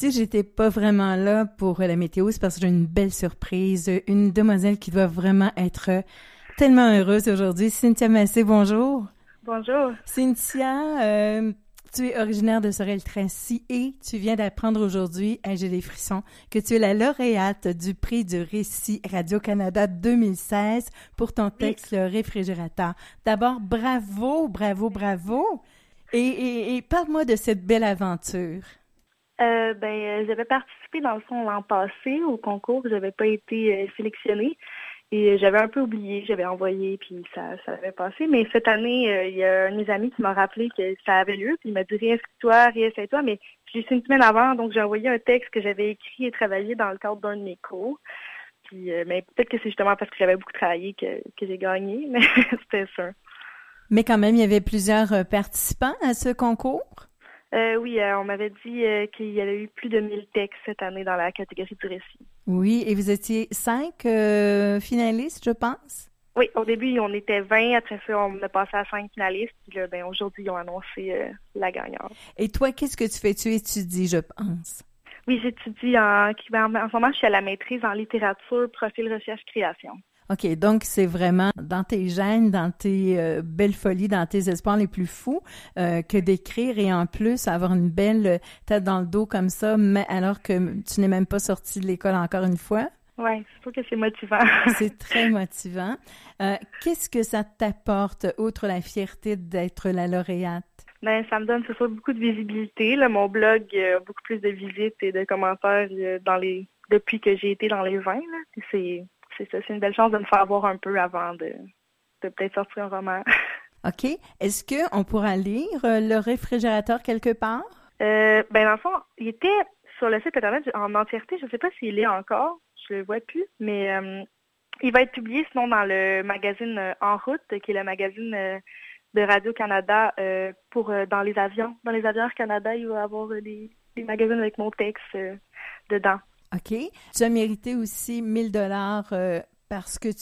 si j'étais pas vraiment là pour la météo, c'est parce que j'ai une belle surprise, une demoiselle qui doit vraiment être tellement heureuse aujourd'hui. Cynthia Massé, bonjour. Bonjour. Cynthia, tu es originaire de Sorel-Tracy et tu viens d'apprendre aujourd'hui, j'ai des frissons, que tu es la lauréate du prix du récit Radio-Canada 2016 pour ton texte Le réfrigérateur. D'abord, bravo, bravo, bravo. Et parle-moi de cette belle aventure. J'avais participé dans le fond l'an passé au concours. J'avais pas été sélectionnée et j'avais un peu oublié. J'avais envoyé puis ça avait passé. Mais cette année, il y a un de mes amis qui m'a rappelé que ça avait lieu. Puis il m'a dit réessaye-toi. Mais je l'ai su une semaine avant, donc j'ai envoyé un texte que j'avais écrit et travaillé dans le cadre d'un de mes cours. Puis mais peut-être que c'est justement parce que j'avais beaucoup travaillé que j'ai gagné, mais c'était ça. Mais quand même, il y avait plusieurs participants à ce concours. Oui, on m'avait dit qu'il y avait eu plus de 1000 textes cette année dans la catégorie du récit. Oui, et vous étiez 5 finalistes, je pense? Oui, au début, on était 20. Après ça, on a passé à 5 finalistes. Puis là, aujourd'hui, ils ont annoncé la gagnante. Et toi, qu'est-ce que tu fais? Tu étudies, je pense. Oui, j'étudie en ce moment, je suis à la maîtrise en littérature, profil recherche-création. OK, donc c'est vraiment dans tes gènes, dans tes belles folies, dans tes espoirs les plus fous que d'écrire et en plus avoir une belle tête dans le dos comme ça, mais alors que tu n'es même pas sortie de l'école encore une fois. Oui, c'est sûr que c'est motivant. C'est très motivant. Qu'est-ce que ça t'apporte, outre la fierté d'être la lauréate? Ça me donne, c'est sûr, beaucoup de visibilité. Là, mon blog a beaucoup plus de visites et de commentaires depuis que j'ai été dans les 20. Là. C'est ça, c'est une belle chance de me faire voir un peu avant de peut-être sortir un roman. OK. Est-ce qu'on pourra lire Le réfrigérateur quelque part? Dans le fond, il était sur le site Internet en entièreté. Je ne sais pas s'il est encore. Je le vois plus. Mais il va être publié sinon dans le magazine En route, qui est le magazine de Radio-Canada dans les avions. Dans les avions Air Canada, il va y avoir des magazines avec mon texte dedans. OK. Tu as mérité aussi 1000 dollars parce que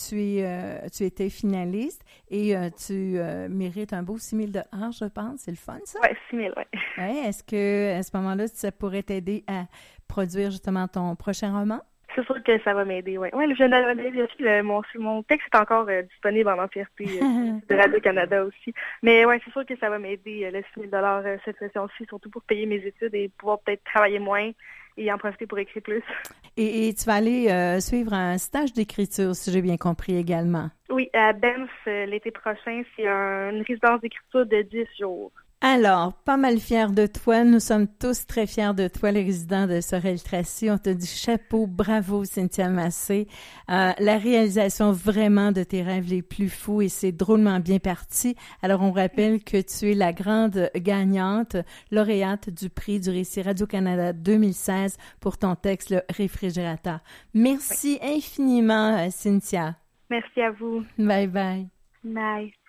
tu étais finaliste et tu mérites un beau 6 000 dollars, je pense. C'est le fun, ça? Oui, 6 000, oui. Ouais. Est-ce que à ce moment-là, ça pourrait t'aider à produire justement ton prochain roman? C'est sûr que ça va m'aider, oui. Oui, je viens mon texte est encore disponible en entièreté de Radio-Canada aussi. Mais oui, c'est sûr que ça va m'aider, le 6 000 dollars cette session-ci, surtout pour payer mes études et pouvoir peut-être travailler moins et en profiter pour écrire plus. Et tu vas aller suivre un stage d'écriture, si j'ai bien compris également. Oui, à Banff, l'été prochain, c'est une résidence d'écriture de 10 jours. Alors, pas mal fiers de toi. Nous sommes tous très fiers de toi, les résidents de Sorel-Tracy. On te dit chapeau, bravo, Cynthia Massé. La réalisation vraiment de tes rêves les plus fous et c'est drôlement bien parti. Alors, on rappelle que tu es la grande gagnante, lauréate du prix du récit Radio-Canada 2016 pour ton texte Le réfrigérateur. Merci infiniment, Cynthia. Merci à vous. Bye bye. Bye.